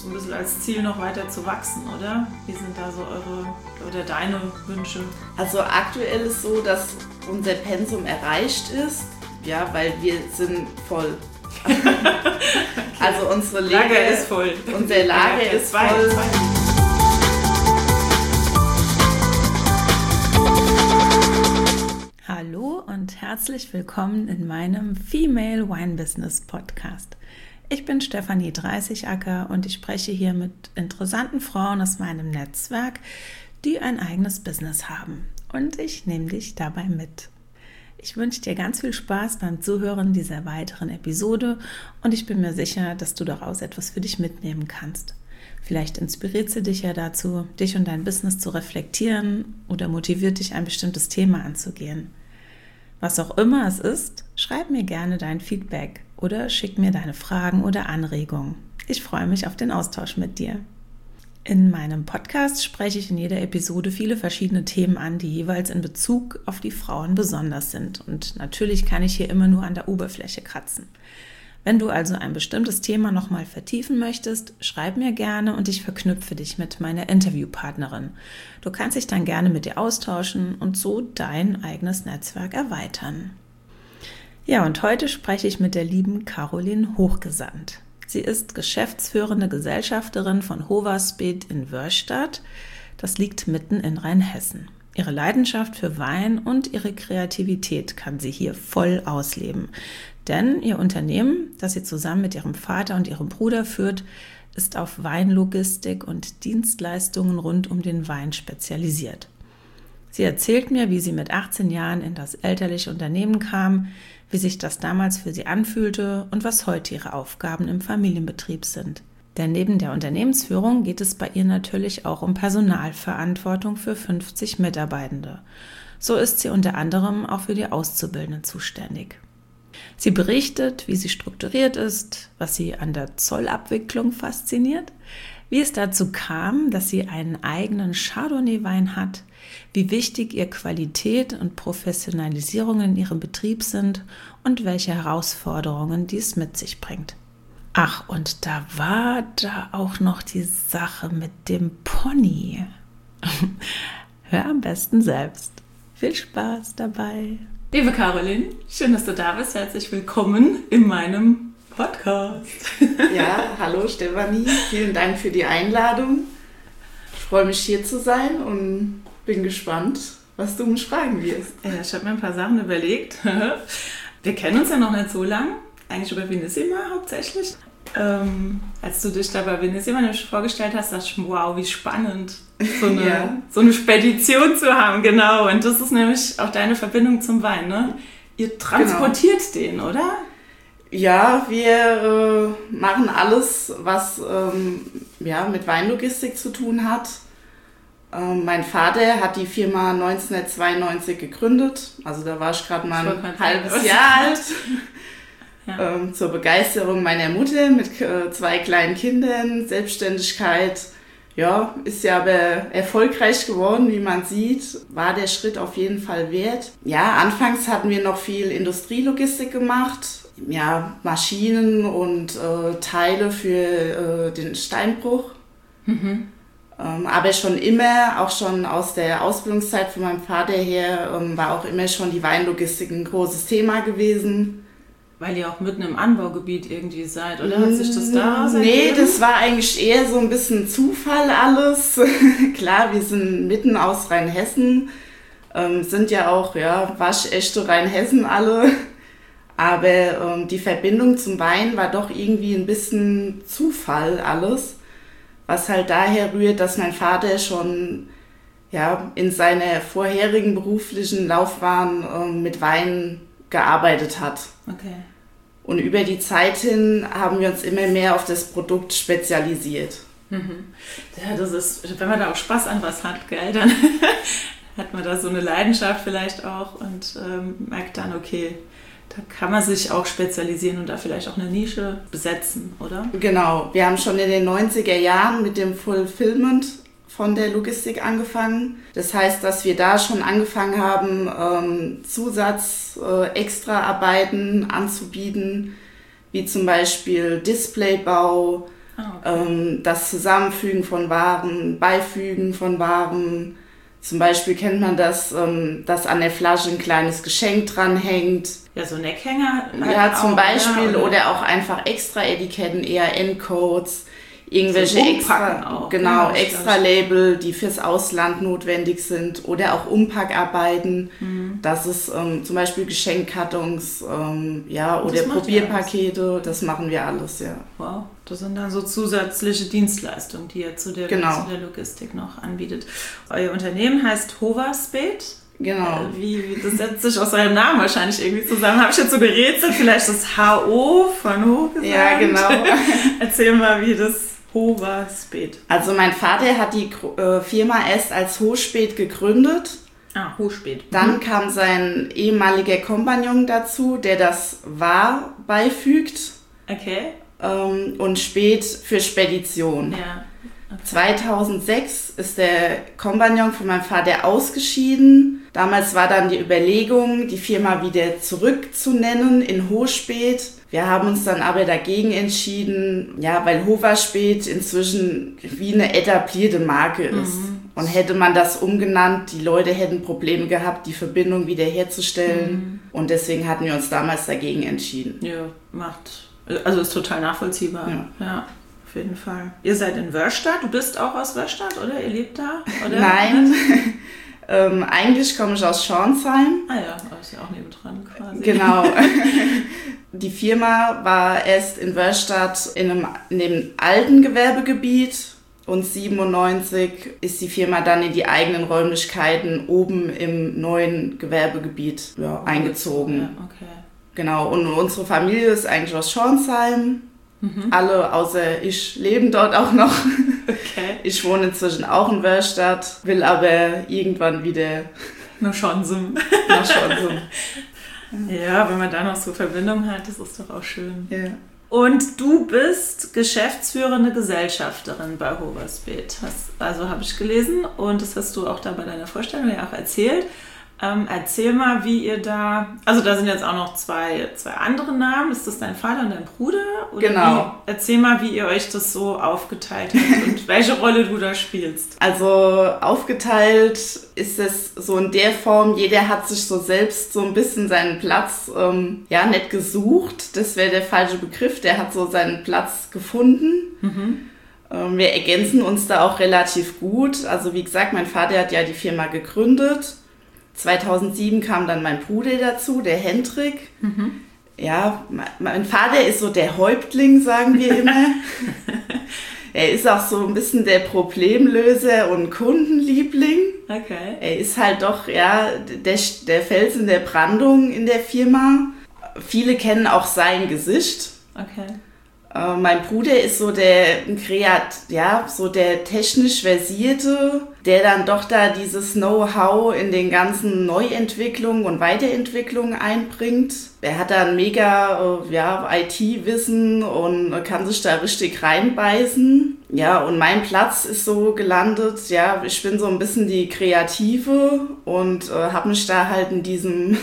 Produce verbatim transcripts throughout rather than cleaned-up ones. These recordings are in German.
so ein bisschen als Ziel noch weiter zu wachsen, oder? Wie sind da so eure oder deine Wünsche? Also aktuell ist so, dass unser Pensum erreicht ist, ja, weil wir sind voll. Okay. Also unsere Lager, Lager ist voll. Unser Lager ja, ist zwei, voll. Zwei. Hallo und herzlich willkommen in meinem Female Wine Business Podcast. Ich bin Stefanie Dreißigacker und ich spreche hier mit interessanten Frauen aus meinem Netzwerk, die ein eigenes Business haben. Und ich nehme dich dabei mit. Ich wünsche dir ganz viel Spaß beim Zuhören dieser weiteren Episode und ich bin mir sicher, dass du daraus etwas für dich mitnehmen kannst. Vielleicht inspiriert sie dich ja dazu, dich und dein Business zu reflektieren oder motiviert dich, ein bestimmtes Thema anzugehen. Was auch immer es ist, schreib mir gerne dein Feedback oder schick mir deine Fragen oder Anregungen. Ich freue mich auf den Austausch mit dir. In meinem Podcast spreche ich in jeder Episode viele verschiedene Themen an, die jeweils in Bezug auf die Frauen besonders sind. Und natürlich kann ich hier immer nur an der Oberfläche kratzen. Wenn du also ein bestimmtes Thema nochmal vertiefen möchtest, schreib mir gerne und ich verknüpfe dich mit meiner Interviewpartnerin. Du kannst dich dann gerne mit ihr austauschen und so dein eigenes Netzwerk erweitern. Ja, und heute spreche ich mit der lieben Caroline Hochgesandt. Sie ist geschäftsführende Gesellschafterin von Hoversped in Wörrstadt. Das liegt mitten in Rheinhessen. Ihre Leidenschaft für Wein und ihre Kreativität kann sie hier voll ausleben. Denn ihr Unternehmen, das sie zusammen mit ihrem Vater und ihrem Bruder führt, ist auf Weinlogistik und Dienstleistungen rund um den Wein spezialisiert. Sie erzählt mir, wie sie mit achtzehn Jahren in das elterliche Unternehmen kam, wie sich das damals für sie anfühlte und was heute ihre Aufgaben im Familienbetrieb sind. Denn neben der Unternehmensführung geht es bei ihr natürlich auch um Personalverantwortung für fünfzig Mitarbeitende. So ist sie unter anderem auch für die Auszubildenden zuständig. Sie berichtet, wie sie strukturiert ist, was sie an der Zollabwicklung fasziniert, wie es dazu kam, dass sie einen eigenen Chardonnay-Wein hat, wie wichtig ihr Qualität und Professionalisierung in ihrem Betrieb sind und welche Herausforderungen dies mit sich bringt. Ach, und da war da auch noch die Sache mit dem Pony. Hör am besten selbst. Viel Spaß dabei. Liebe Caroline, schön, dass du da bist. Herzlich willkommen in meinem Podcast. Ja, hallo Stefanie, vielen Dank für die Einladung. Ich freue mich, hier zu sein und bin gespannt, was du mich fragen wirst. Ja, ich habe mir ein paar Sachen überlegt. Wir kennen uns ja noch nicht so lang, eigentlich über Vinissima hauptsächlich. Ähm, als du dich da bei Vinissima vorgestellt hast, dachte ich, wow, wie spannend, so eine, ja. so eine Spedition zu haben, genau. Und das ist nämlich auch deine Verbindung zum Wein, ne? Ihr transportiert genau. den, oder? Ja, wir äh, machen alles, was ähm, ja, mit Weinlogistik zu tun hat. Ähm, mein Vater hat die Firma neunzehnhundertzweiundneunzig gegründet, also da war ich gerade mal ein halbes Jahr alt. Ja. Ähm, zur Begeisterung meiner Mutter mit äh, zwei kleinen Kindern, Selbstständigkeit. Ja, ist ja aber erfolgreich geworden, wie man sieht, war der Schritt auf jeden Fall wert. Ja, anfangs hatten wir noch viel Industrielogistik gemacht, ja, Maschinen und äh, Teile für äh, den Steinbruch. Mhm. Ähm, aber schon immer, auch schon aus der Ausbildungszeit von meinem Vater her, ähm, war auch immer schon die Weinlogistik ein großes Thema gewesen. Weil ihr auch mitten im Anbaugebiet irgendwie seid, oder hat sich das da Nee, das war eigentlich eher so ein bisschen Zufall alles. Klar, wir sind mitten aus Rheinhessen, ähm, sind ja auch ja, waschechte Rheinhessen alle. Aber ähm, die Verbindung zum Wein war doch irgendwie ein bisschen Zufall alles. Was halt daher rührt, dass mein Vater schon ja, in seiner vorherigen beruflichen Laufbahn ähm, mit Wein gearbeitet hat. Okay. Und über die Zeit hin haben wir uns immer mehr auf das Produkt spezialisiert. Mhm. Ja, das ist, wenn man da auch Spaß an was hat, gell, dann hat man da so eine Leidenschaft vielleicht auch und ähm, merkt dann, okay, da kann man sich auch spezialisieren und da vielleicht auch eine Nische besetzen, oder? Genau, wir haben schon in den neunziger Jahren mit dem Fulfillment von der Logistik angefangen. Das heißt, dass wir da schon angefangen haben, ähm, Zusatz, äh, Extraarbeiten anzubieten, wie zum Beispiel Displaybau, Ah, okay. ähm, das Zusammenfügen von Waren, Beifügen von Waren. Zum Beispiel kennt man das, ähm, dass an der Flasche ein kleines Geschenk dranhängt. Ja, so Neckhänger. Halt Ja, zum auch, Beispiel. ja, oder? oder auch einfach extra Etiketten, E R N-Codes. Irgendwelche Zum extra, Umpacken auch, genau, ja, extra Label, die fürs Ausland notwendig sind oder auch Umpackarbeiten. Mhm. Das ist ähm, zum Beispiel Geschenkkartons, ähm, ja, Das oder macht ihr Probierpakete, das machen wir alles, ja. Wow, das sind dann so zusätzliche Dienstleistungen, die ihr zu der, Genau. zu der Logistik noch anbietet. Euer Unternehmen heißt Hoversped. Genau. Äh, Wie, wie, das setzt sich aus eurem Namen wahrscheinlich irgendwie zusammen. Habe ich jetzt so gerätselt, vielleicht das H O von Hochgesagt? Ja, genau. Erzähl mal, wie das Hoversped. Also mein Vater hat die äh, Firma erst als Hochsped gegründet. Ah, Hochsped. Dann kam sein ehemaliger Kompagnon dazu, der das War beifügt. Okay. Ähm, und Sped für Spedition. Ja. Okay. zweitausendsechs ist der Kompagnon von meinem Vater ausgeschieden. Damals war dann die Überlegung, die Firma wieder zurückzunennen in Hochsped. Wir haben uns dann aber dagegen entschieden, ja, weil Hoversped inzwischen wie eine etablierte Marke ist. Mhm. Und hätte man das umgenannt, die Leute hätten Probleme gehabt, die Verbindung wiederherzustellen. Mhm. Und deswegen hatten wir uns damals dagegen entschieden. Ja, macht. Also ist total nachvollziehbar. Ja. Ja. Auf jeden Fall. Ihr seid in Wörstadt, du bist auch aus Wörstadt, oder? Ihr lebt da? Oder? Nein, ähm, eigentlich komme ich aus Schornsheim. Ah ja, ist ja auch nebendran quasi. Genau. Die Firma war erst in Wörstadt in einem, in dem alten Gewerbegebiet und siebenundneunzig ist die Firma dann in die eigenen Räumlichkeiten oben im neuen Gewerbegebiet ja, eingezogen. Ja, okay. Genau, und unsere Familie ist eigentlich aus Schornsheim. Mhm. Alle außer ich leben dort auch noch. Okay. Ich wohne inzwischen auch in Wörstadt, will aber irgendwann wieder Nur schon so. nach Schornsheim. Ja, wenn man da noch so Verbindung hat, das ist doch auch schön. Ja. Und du bist geschäftsführende Gesellschafterin bei Hoversped. Also habe ich gelesen und das hast du auch da bei deiner Vorstellung ja auch erzählt. Ähm, erzähl mal, wie ihr da, also da sind jetzt auch noch zwei, zwei andere Namen, ist das dein Vater und dein Bruder? Oder Genau. Wie, erzähl mal, wie ihr euch das so aufgeteilt habt und welche Rolle du da spielst. Also aufgeteilt ist es so in der Form, jeder hat sich so selbst so ein bisschen seinen Platz, ähm, ja, nicht gesucht, das wäre der falsche Begriff, der hat so seinen Platz gefunden. Mhm. Ähm, wir ergänzen uns da auch relativ gut, also wie gesagt, mein Vater hat ja die Firma gegründet. zweitausendsieben kam dann mein Bruder dazu, der Hendrik. Mhm. Ja, mein Vater ist so der Häuptling, sagen wir immer. Er ist auch so ein bisschen der Problemlöser und Kundenliebling. Okay. Er ist halt doch, ja, der, der Fels in der Brandung in der Firma. Viele kennen auch sein Gesicht. Okay. Äh, mein Bruder ist so der Kreat, ja, so der technisch Versierte, der dann doch da dieses Know-how in den ganzen Neuentwicklungen und Weiterentwicklungen einbringt. Er hat da ein mega äh, ja, I T-Wissen und kann sich da richtig reinbeißen. Ja, und mein Platz ist so gelandet, ja, ich bin so ein bisschen die Kreative und äh, habe mich da halt in diesem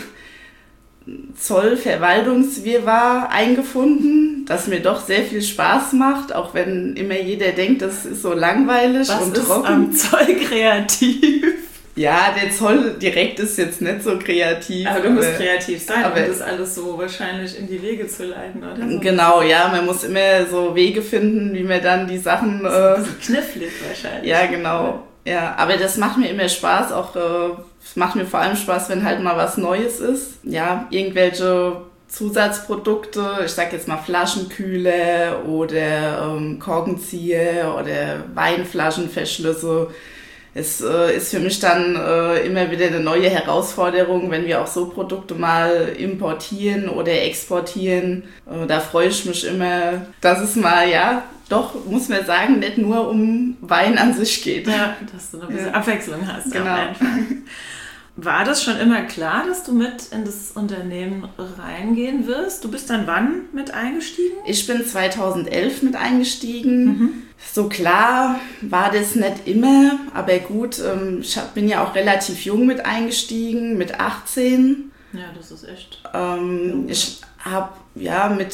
Zollverwaltungswirrwarr eingefunden, das mir doch sehr viel Spaß macht, auch wenn immer jeder denkt, das ist so langweilig Was und ist trocken. am Zoll kreativ? Ja, der Zoll direkt ist jetzt nicht so kreativ. Aber du musst kreativ sein, aber- um das alles so wahrscheinlich in die Wege zu leiten, oder? So Genau, ja, man muss immer so Wege finden, wie man dann die Sachen... ein Äh, bisschen knifflig wahrscheinlich. ja, genau. Ja, aber das macht mir immer Spaß, auch äh, es macht mir vor allem Spaß, wenn halt mal was Neues ist. Ja, irgendwelche Zusatzprodukte, ich sag jetzt mal Flaschenkühler oder ähm, Korkenzieher oder Weinflaschenverschlüsse. Es äh, ist für mich dann äh, immer wieder eine neue Herausforderung, wenn wir auch so Produkte mal importieren oder exportieren. Äh, da freue ich mich immer, dass es mal, ja, doch, muss man sagen, nicht nur um Wein an sich geht. Ja, dass du noch ein bisschen Ja. Abwechslung hast. Genau. Am Anfang. War das schon immer klar, dass du mit in das Unternehmen reingehen wirst? Du bist dann wann mit eingestiegen? Ich bin zweitausendelf mit eingestiegen. Mhm. So klar war das nicht immer, aber gut, ähm, ich hab, bin ja auch relativ jung mit eingestiegen, mit achtzehn. Ja, das ist echt. Ähm, ich habe ja mit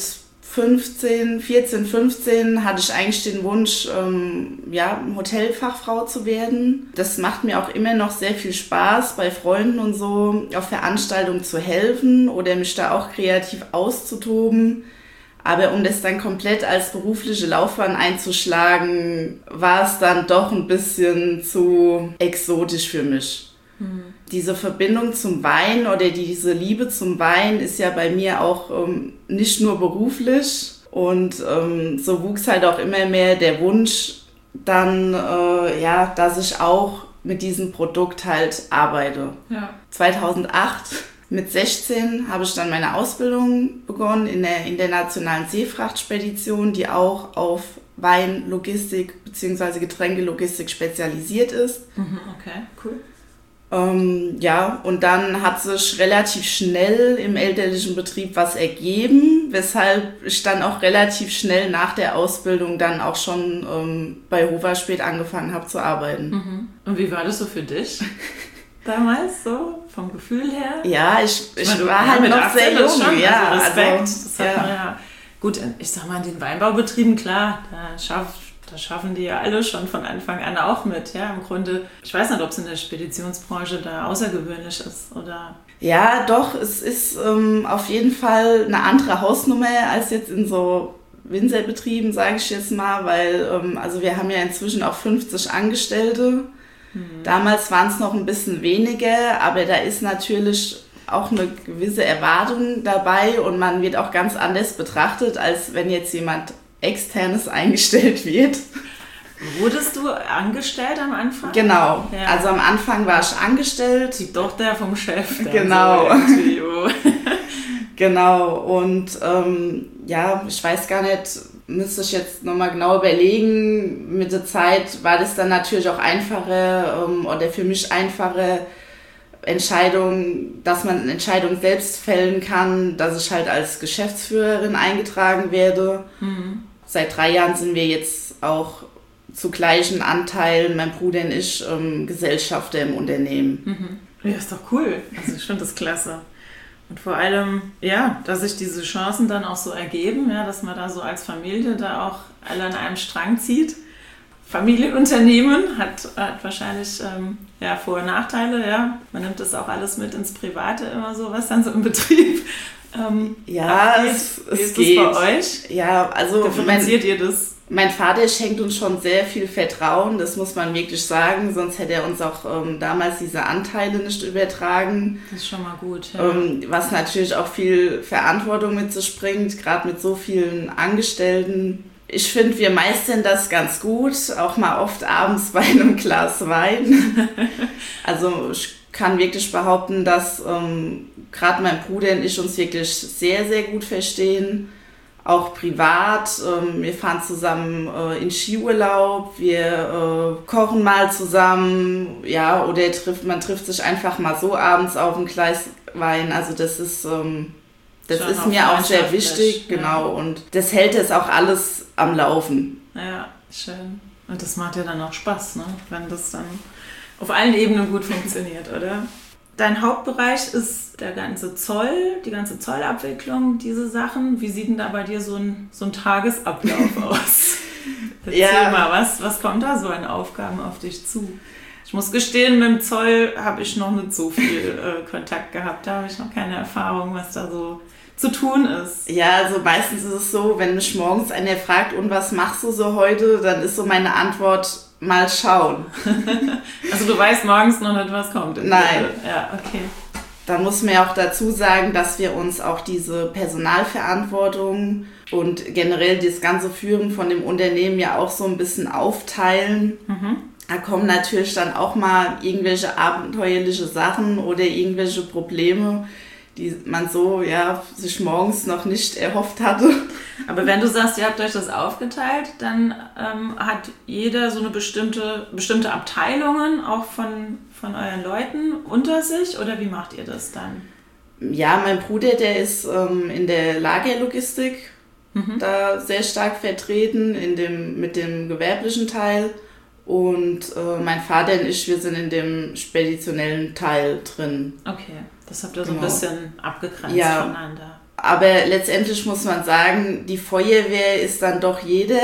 fünfzehn, vierzehn, fünfzehn hatte ich eigentlich den Wunsch, ähm, ja, Hotelfachfrau zu werden. Das macht mir auch immer noch sehr viel Spaß, bei Freunden und so auf Veranstaltungen zu helfen oder mich da auch kreativ auszutoben. Aber um das dann komplett als berufliche Laufbahn einzuschlagen, war es dann doch ein bisschen zu exotisch für mich. Mhm. Diese Verbindung zum Wein oder diese Liebe zum Wein ist ja bei mir auch ähm, nicht nur beruflich. Und ähm, so wuchs halt auch immer mehr der Wunsch dann, äh, ja, dass ich auch mit diesem Produkt halt arbeite. Ja. zweitausendacht mit sechzehn habe ich dann meine Ausbildung begonnen in der internationalen Seefrachtspedition, die auch auf Weinlogistik bzw. Getränkelogistik spezialisiert ist. Okay, cool. Ähm, ja, und dann hat sich relativ schnell im elterlichen Betrieb was ergeben, weshalb ich dann auch relativ schnell nach der Ausbildung dann auch schon ähm, bei Hoverspät angefangen habe zu arbeiten. Mhm. Und wie war das so für dich? Damals so, vom Gefühl her? Ja, ich, ich, ich meine, war halt noch sehr jung. Schon, ja, also Respekt. Also, das hat ja. Man ja. Gut, ich sag mal, in den Weinbaubetrieben, klar, da, schaff, da schaffen die ja alle schon von Anfang an auch mit. Ja, im Grunde, ich weiß nicht, ob es in der Speditionsbranche da außergewöhnlich ist, oder? Ja, doch, es ist ähm, auf jeden Fall eine andere Hausnummer als jetzt in so Winzerbetrieben, sage ich jetzt mal, weil ähm, also wir haben ja inzwischen auch fünfzig Angestellte. Mhm. Damals waren es noch ein bisschen weniger, aber da ist natürlich auch eine gewisse Erwartung dabei und man wird auch ganz anders betrachtet, als wenn jetzt jemand Externes eingestellt wird. Wurdest du angestellt am Anfang? Genau, ja. Also am Anfang war ich angestellt. Die Tochter vom Chef. Genau. So genau, und ähm, ja, ich weiß gar nicht, müsste ich jetzt nochmal genau überlegen, mit der Zeit war das dann natürlich auch einfacher ähm, oder für mich einfache Entscheidung, dass man Entscheidungen selbst fällen kann, dass ich halt als Geschäftsführerin eingetragen werde. Mhm. Seit drei Jahren sind wir jetzt auch zu gleichen Anteilen, mein Bruder und ich, ähm, Gesellschafter im Unternehmen. Mhm. Ja, ist doch cool. Also ich finde das klasse. Und vor allem, ja, dass sich diese Chancen dann auch so ergeben, ja, dass man da so als Familie da auch alle an einem Strang zieht. Familienunternehmen hat, hat wahrscheinlich ähm, ja, Vor- und Nachteile, ja. Man nimmt das auch alles mit ins Private immer so, was dann so im Betrieb ähm, ja, abgeht. es, Wie es ist geht. das bei euch? Ja, also differenziert ihr das? Mein Vater schenkt uns schon sehr viel Vertrauen, das muss man wirklich sagen, sonst hätte er uns auch ähm, damals diese Anteile nicht übertragen. Das ist schon mal gut, ja. Ähm, was natürlich auch viel Verantwortung mit sich bringt, gerade mit so vielen Angestellten. Ich finde, wir meistern das ganz gut, auch mal oft abends bei einem Glas Wein. Also ich kann wirklich behaupten, dass ähm, gerade mein Bruder und ich uns wirklich sehr, sehr gut verstehen. Auch privat, ähm, wir fahren zusammen äh, in Skiurlaub, wir äh, kochen mal zusammen, ja, oder trifft, man trifft sich einfach mal so abends auf ein Glas Wein. Also das ist, ähm, das Schon ist mir auch sehr wichtig, ja. Genau, und das hält es auch alles am Laufen. Ja, schön. Und das macht ja dann auch Spaß, ne? Wenn das dann auf allen Ebenen gut funktioniert, oder? Dein Hauptbereich ist der ganze Zoll, die ganze Zollabwicklung, diese Sachen. Wie sieht denn da bei dir so ein, so ein Tagesablauf aus? Erzähl ja. mal, was, was kommt da so an Aufgaben auf dich zu? Ich muss gestehen, mit dem Zoll habe ich noch nicht so viel äh, Kontakt gehabt. Da habe ich noch keine Erfahrung, was da so zu tun ist. Ja, also meistens ist es so, wenn mich morgens einer fragt, und was machst du so heute, dann ist so meine Antwort, mal schauen. Also du weißt morgens noch nicht, was kommt. Nein. Ja, okay. Dann muss man ja auch dazu sagen, dass wir uns auch diese Personalverantwortung und generell das ganze Führen von dem Unternehmen ja auch so ein bisschen aufteilen. Mhm. Da kommen natürlich dann auch mal irgendwelche abenteuerliche Sachen oder irgendwelche Probleme, die man so ja sich morgens noch nicht erhofft hatte. Aber wenn du sagst, ihr habt euch das aufgeteilt, dann ähm, hat jeder so eine bestimmte, bestimmte Abteilungen auch von, von euren Leuten unter sich, oder wie macht ihr das dann? Ja, mein Bruder, der ist ähm, in der Lagerlogistik mhm. da sehr stark vertreten, in dem, mit dem gewerblichen Teil. Und äh, mein Vater und ich, wir sind in dem speditionellen Teil drin. Okay, das habt ihr so genau. ein bisschen abgegrenzt ja, voneinander. aber letztendlich muss man sagen, die Feuerwehr ist dann doch jeder.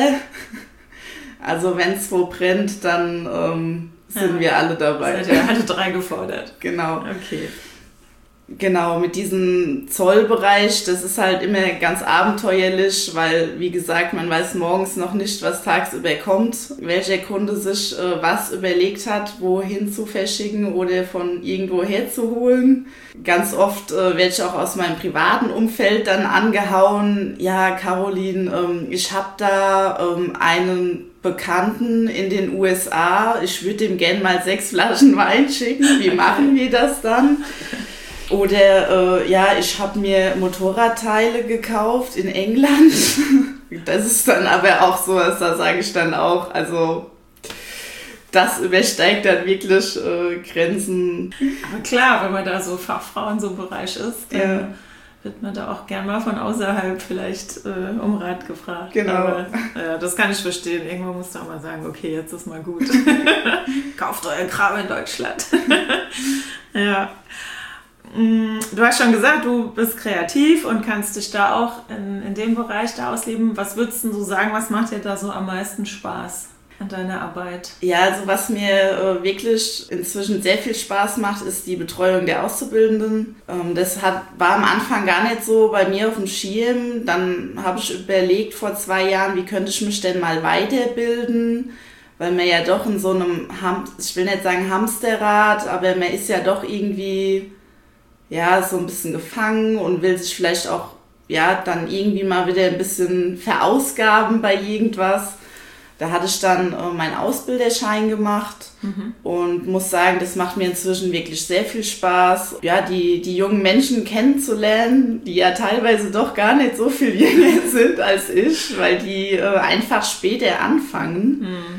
Also wenn es wo brennt, dann ähm, sind ja, wir alle dabei. Seid ihr alle drei gefordert? Genau. Okay. Genau, mit diesem Zollbereich, das ist halt immer ganz abenteuerlich, weil, wie gesagt, man weiß morgens noch nicht, was tagsüber kommt, welcher Kunde sich äh, was überlegt hat, wohin zu verschicken oder von irgendwo herzuholen. Ganz oft äh, werde ich auch aus meinem privaten Umfeld dann angehauen, ja, Caroline, ähm, ich habe da ähm, einen Bekannten in den U S A, ich würde dem gern mal sechs Flaschen Wein schicken, wie machen wir das dann? Oder äh, ja, ich habe mir Motorradteile gekauft in England. Das ist dann aber auch so, da sage ich dann auch, also das übersteigt dann wirklich äh, Grenzen. Aber klar, wenn man da so Fachfrau in so einem Bereich ist, dann ja. wird man da auch gern mal von außerhalb vielleicht äh, um Rat gefragt. Genau. Aber, äh, das kann ich verstehen. Irgendwann musst du auch mal sagen, okay, jetzt ist mal gut. Kauft euren Kram in Deutschland. Ja. Du hast schon gesagt, du bist kreativ und kannst dich da auch in, in dem Bereich da ausleben. Was würdest du sagen, was macht dir da so am meisten Spaß an deiner Arbeit? Ja, also was mir äh, wirklich inzwischen sehr viel Spaß macht, ist die Betreuung der Auszubildenden. Ähm, das hat, war am Anfang gar nicht so bei mir auf dem Schirm. Dann habe ich überlegt vor zwei Jahren, wie könnte ich mich denn mal weiterbilden? Weil man ja doch in so einem, Ham- ich will nicht sagen Hamsterrad, aber man ist ja doch irgendwie... ja, so ein bisschen gefangen und will sich vielleicht auch, ja, dann irgendwie mal wieder ein bisschen verausgaben bei irgendwas. Da hatte ich dann äh, meinen Ausbilderschein gemacht mhm. und muss sagen, das macht mir inzwischen wirklich sehr viel Spaß, ja, die, die jungen Menschen kennenzulernen, die ja teilweise doch gar nicht so viel jünger sind als ich, weil die äh, einfach später anfangen. Mhm.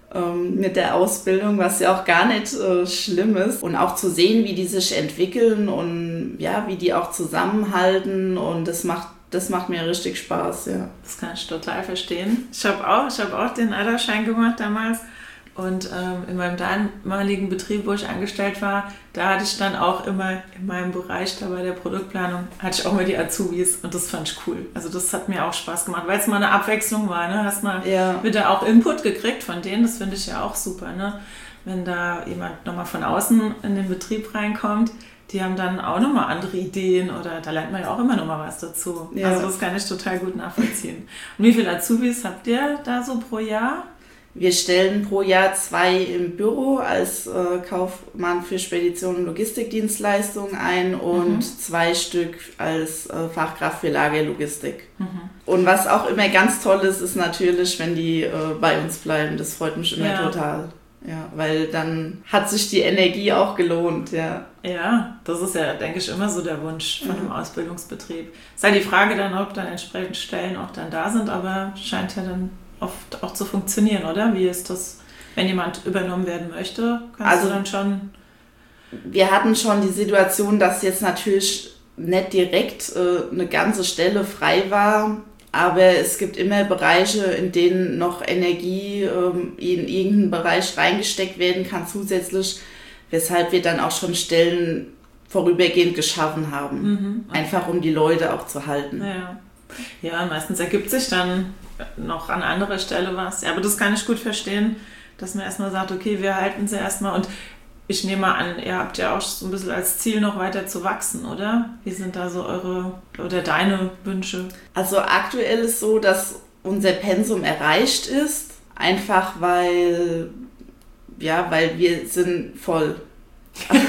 mit der Ausbildung, was ja auch gar nicht äh, schlimm ist. Und auch zu sehen, wie die sich entwickeln und ja, wie die auch zusammenhalten und das macht, das macht mir richtig Spaß, ja. Das kann ich total verstehen. Ich habe auch, ich habe auch den Adlerschein gemacht damals und ähm, in meinem damaligen Betrieb, wo ich angestellt war, da hatte ich dann auch immer in meinem Bereich da bei der Produktplanung, hatte ich auch mal die Azubis und das fand ich cool. Also das hat mir auch Spaß gemacht, weil es mal eine Abwechslung war, ne? Hast mal ja. wieder auch Input gekriegt von denen, das finde ich ja auch super, ne? Wenn da jemand nochmal von außen in den Betrieb reinkommt, die haben dann auch nochmal andere Ideen oder da lernt man ja auch immer nochmal was dazu. Ja. Also das kann ich total gut nachvollziehen. Und wie viele Azubis habt ihr da so pro Jahr? Wir stellen pro Jahr zwei im Büro als äh, Kaufmann für Spedition und Logistikdienstleistungen ein und mhm. zwei Stück als äh, Fachkraft für Lagerlogistik. Mhm. Und was auch immer ganz toll ist, ist natürlich, wenn die äh, bei uns bleiben. Das freut mich immer ja. total. Ja, weil dann hat sich die Energie auch gelohnt, ja. Ja, das ist ja, denke ich, immer so der Wunsch von einem Ausbildungsbetrieb. Es ist halt die Frage dann, ob dann entsprechend Stellen auch dann da sind, aber scheint ja dann oft auch zu funktionieren, oder? Wie ist das, wenn jemand übernommen werden möchte? Kannst also, du dann schon... Wir hatten schon die Situation, dass jetzt natürlich nicht direkt äh, eine ganze Stelle frei war, aber es gibt immer Bereiche, in denen noch Energie ähm, in irgendeinen Bereich reingesteckt werden kann zusätzlich, weshalb wir dann auch schon Stellen vorübergehend geschaffen haben. Mhm, okay. Einfach um die Leute auch zu halten. Ja. Ja, meistens ergibt sich dann noch an anderer Stelle was. Ja, aber das kann ich gut verstehen, dass man erstmal sagt, okay, wir halten sie erstmal. Und ich nehme an, ihr habt ja auch so ein bisschen als Ziel, noch weiter zu wachsen, oder? Wie sind da so eure oder deine Wünsche? Also aktuell ist so, dass unser Pensum erreicht ist, einfach weil, ja, weil wir sind voll. Okay.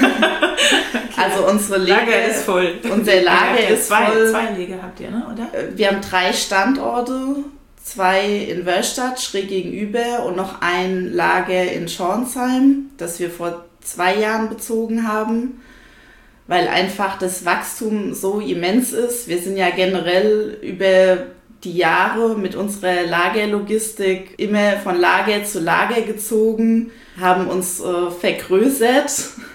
Also unsere Lager, Lager ist voll. Unser Lager ist zwei, voll. Zwei Lager habt ihr, ne? Oder? Wir haben drei Standorte, zwei in Wörstadt schräg gegenüber und noch ein Lager in Schornsheim, das wir vor zwei Jahren bezogen haben, weil einfach das Wachstum so immens ist. Wir sind ja generell über die Jahre mit unserer Lagerlogistik immer von Lager zu Lager gezogen, haben uns äh, vergrößert.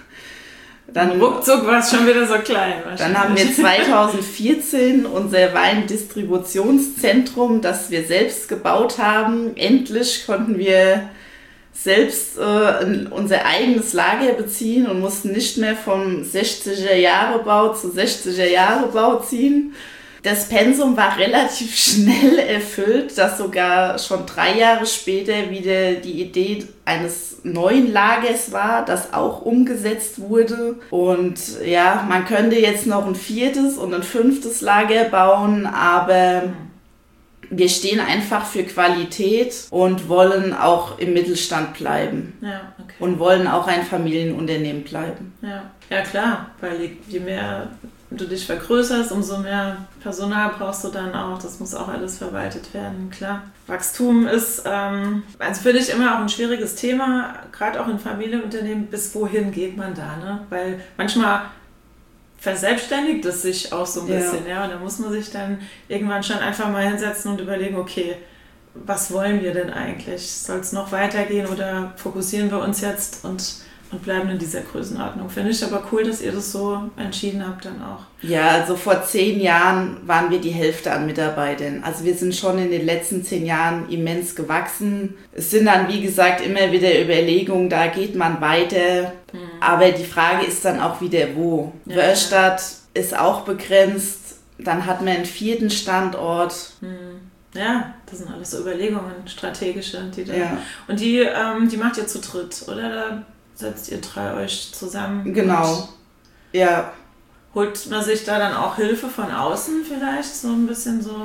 Dann ruckzuck war es schon wieder so klein. Dann haben wir zwanzig vierzehn unser Weindistributionszentrum, das wir selbst gebaut haben. Endlich konnten wir selbst äh, unser eigenes Lager beziehen und mussten nicht mehr vom sechziger Jahre Bau zu sechziger Jahre Bau ziehen. Das Pensum war relativ schnell erfüllt, dass sogar schon drei Jahre später wieder die Idee eines neuen Lagers war, das auch umgesetzt wurde. Und ja, man könnte jetzt noch ein viertes und ein fünftes Lager bauen, aber wir stehen einfach für Qualität und wollen auch im Mittelstand bleiben. Ja, okay. Und wollen auch ein Familienunternehmen bleiben. Ja, ja klar, weil je mehr du dich vergrößerst, umso mehr Personal brauchst du dann auch. Das muss auch alles verwaltet werden, klar. Wachstum ist, ähm, also finde ich immer auch ein schwieriges Thema, gerade auch in Familienunternehmen. Bis wohin geht man da, ne? Weil manchmal verselbstständigt es sich auch so ein bisschen, ja. ja. Und da muss man sich dann irgendwann schon einfach mal hinsetzen und überlegen, okay, was wollen wir denn eigentlich? Soll es noch weitergehen oder fokussieren wir uns jetzt und und bleiben in dieser Größenordnung. Finde ich aber cool, dass ihr das so entschieden habt dann auch. Ja, also vor zehn Jahren waren wir die Hälfte an Mitarbeitern. Also wir sind schon in den letzten zehn Jahren immens gewachsen. Es sind dann, wie gesagt, immer wieder Überlegungen, da geht man weiter. Mhm. Aber die Frage ist dann auch wieder, wo. Ja, Wörstadt ja. ist auch begrenzt. Dann hat man einen vierten Standort. Mhm. Ja, das sind alles so Überlegungen, strategische. Die da, ja. Und die, ähm, die macht ihr zu dritt, oder? Da setzt ihr drei euch zusammen? Genau, ja. Holt man sich da dann auch Hilfe von außen vielleicht, so ein bisschen so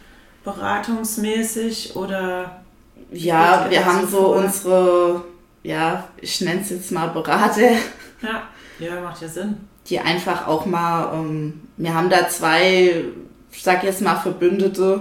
beratungsmäßig oder? Ja, wir haben so vor? unsere, ja, ich nenne es jetzt mal Berater. Ja, ja, macht ja Sinn. Die einfach auch mal, ähm, wir haben da zwei, ich sag jetzt mal Verbündete.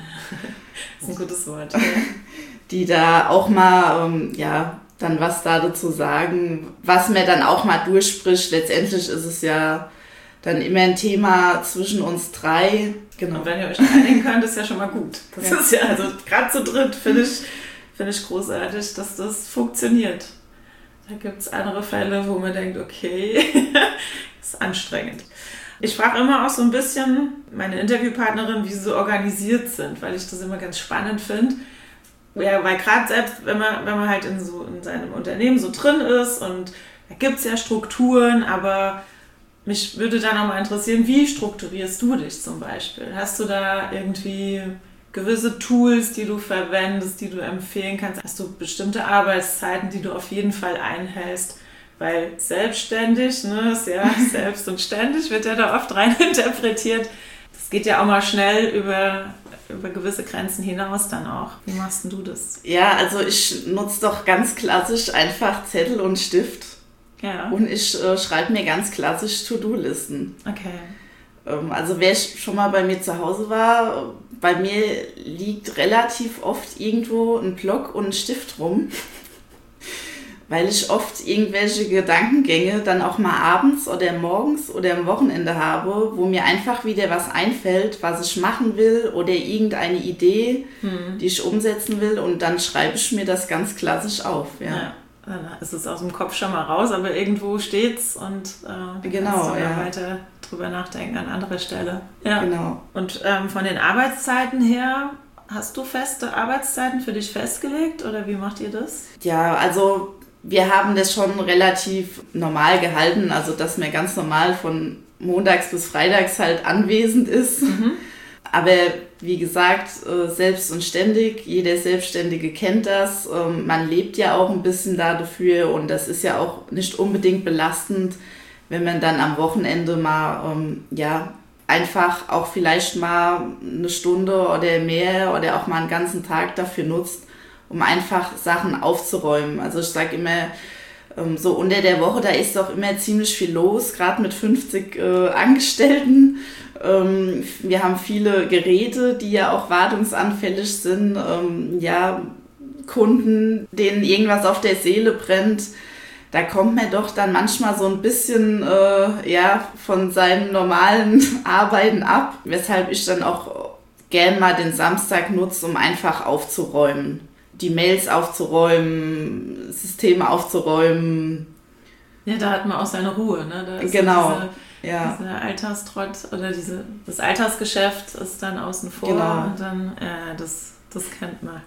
Das ist ein gutes Wort. Ja. Die da auch mal, ähm, ja, dann was da dazu sagen, was mir dann auch mal durchspricht. Letztendlich ist es ja dann immer ein Thema zwischen uns drei. Genau. Und wenn ihr euch einigen könnt, ist ja schon mal gut. Das ja. ist ja, also gerade zu dritt finde ich, finde ich großartig, dass das funktioniert. Da gibt es andere Fälle, wo man denkt, okay, ist anstrengend. Ich frage immer auch so ein bisschen meine Interviewpartnerin, wie sie so organisiert sind, weil ich das immer ganz spannend finde. Ja, weil gerade selbst, wenn man, wenn man halt in, so, in seinem Unternehmen so drin ist und da gibt es ja Strukturen, aber mich würde dann auch mal interessieren, wie strukturierst du dich zum Beispiel? Hast du da irgendwie gewisse Tools, die du verwendest, die du empfehlen kannst? Hast du bestimmte Arbeitszeiten, die du auf jeden Fall einhältst? Weil selbstständig, ne, ist ja selbst und ständig, wird ja da oft rein interpretiert. Das geht ja auch mal schnell über... über gewisse Grenzen hinaus dann auch. Wie machst denn du das? Ja, also ich nutze doch ganz klassisch einfach Zettel und Stift. Ja. Und ich äh, schreibe mir ganz klassisch To-Do-Listen. Okay. Ähm, also wer schon mal bei mir zu Hause war, bei mir liegt relativ oft irgendwo ein Block und ein Stift rum. Weil ich oft irgendwelche Gedankengänge dann auch mal abends oder morgens oder am Wochenende habe, wo mir einfach wieder was einfällt, was ich machen will oder irgendeine Idee, hm. die ich umsetzen will, und dann schreibe ich mir das ganz klassisch auf. Ja. Ja, dann ist es aus dem Kopf schon mal raus, aber irgendwo steht's und äh, genau, kannst du ja. weiter drüber nachdenken an anderer Stelle. Ja. Genau. Und ähm, von den Arbeitszeiten her, hast du feste Arbeitszeiten für dich festgelegt oder wie macht ihr das? Ja, also wir haben das schon relativ normal gehalten, also dass man ganz normal von montags bis freitags halt anwesend ist. Mhm. Aber wie gesagt, selbst und ständig, jeder Selbstständige kennt das. Man lebt ja auch ein bisschen da dafür und das ist ja auch nicht unbedingt belastend, wenn man dann am Wochenende mal, ja, einfach auch vielleicht mal eine Stunde oder mehr oder auch mal einen ganzen Tag dafür nutzt, um einfach Sachen aufzuräumen. Also ich sage immer, so unter der Woche, da ist doch immer ziemlich viel los, gerade mit fünfzig äh, Angestellten. Ähm, wir haben viele Geräte, die ja auch wartungsanfällig sind. Ähm, ja, Kunden, denen irgendwas auf der Seele brennt. Da kommt man doch dann manchmal so ein bisschen äh, ja, von seinen normalen Arbeiten ab, weshalb ich dann auch gern mal den Samstag nutze, um einfach aufzuräumen. Die Mails aufzuräumen, Systeme aufzuräumen. Ja, da hat man auch seine Ruhe, ne? Da ist genau. So diese, ja. diese Alltagstrott oder diese, das Alltagsgeschäft ist dann außen vor genau. und dann, äh, das, das kennt man.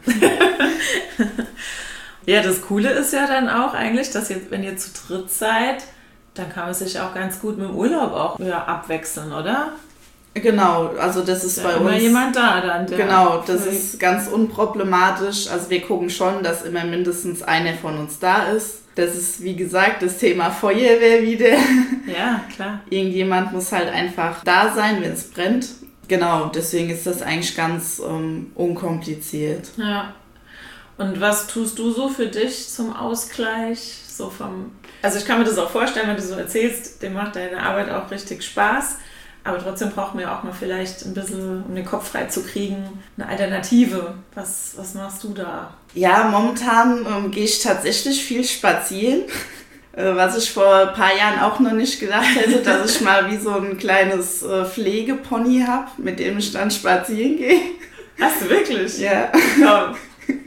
Ja, das Coole ist ja dann auch eigentlich, dass jetzt, wenn ihr zu dritt seid, dann kann man sich auch ganz gut mit dem Urlaub auch ja, abwechseln, oder? Genau, also das ist ja, bei immer uns... jemand da dann. Der Genau, das pflegt. ist ganz unproblematisch. Also wir gucken schon, dass immer mindestens einer von uns da ist. Das ist, wie gesagt, das Thema Feuerwehr wieder. Ja, klar. Irgendjemand muss halt einfach da sein, wenn es brennt. Genau, deswegen ist das eigentlich ganz ähm, unkompliziert. Ja. Und was tust du so für dich zum Ausgleich? So vom, also ich kann mir das auch vorstellen, wenn du so erzählst, dem macht deine Arbeit auch richtig Spaß. Aber trotzdem braucht man ja auch mal vielleicht ein bisschen, um den Kopf frei zu kriegen, eine Alternative. Was, was machst du da? Ja, momentan ähm, gehe ich tatsächlich viel spazieren. äh, was ich vor ein paar Jahren auch noch nicht gedacht hätte, dass ich mal wie so ein kleines äh, Pflegepony habe, mit dem ich dann spazieren gehe. Hast du wirklich? Ja. Ja.